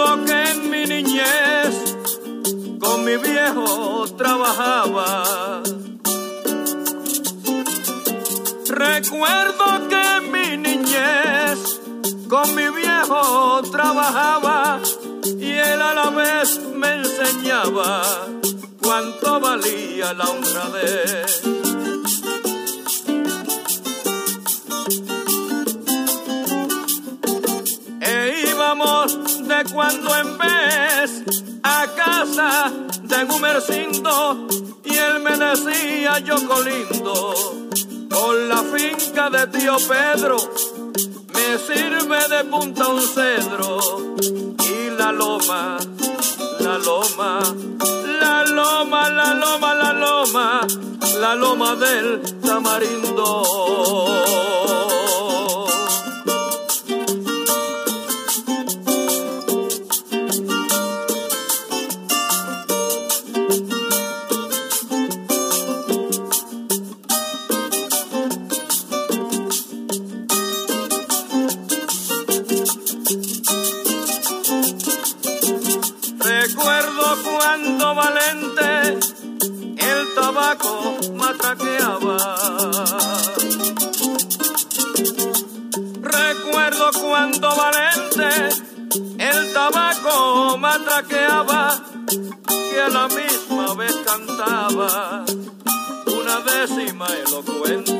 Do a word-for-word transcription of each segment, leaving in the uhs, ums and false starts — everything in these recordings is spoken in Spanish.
Recuerdo que en mi niñez con mi viejo trabajaba. Recuerdo que en mi niñez con mi viejo trabajaba y él a la vez me enseñaba cuánto valía la honradez. E íbamos de cuando en vez a casa de Gumersindo y él me decía: Yoco lindo, con la finca de tío Pedro me sirve de punta un cedro y la loma, la loma, la loma, la loma, la loma, la loma del Tamarindo. Recuerdo cuando Valente el tabaco matraqueaba. Recuerdo cuando Valente el tabaco matraqueaba, que a la misma vez cantaba una décima elocuente.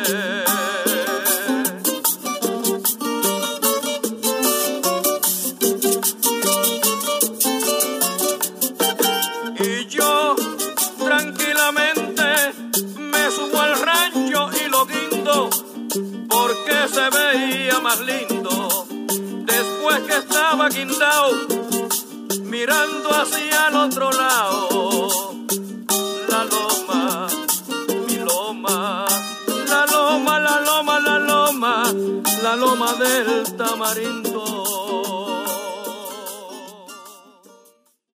Porque se veía más lindo después que estaba guindao, mirando hacia el otro lado. La loma, mi loma, la loma, la loma, la loma, la loma del Tamarindo.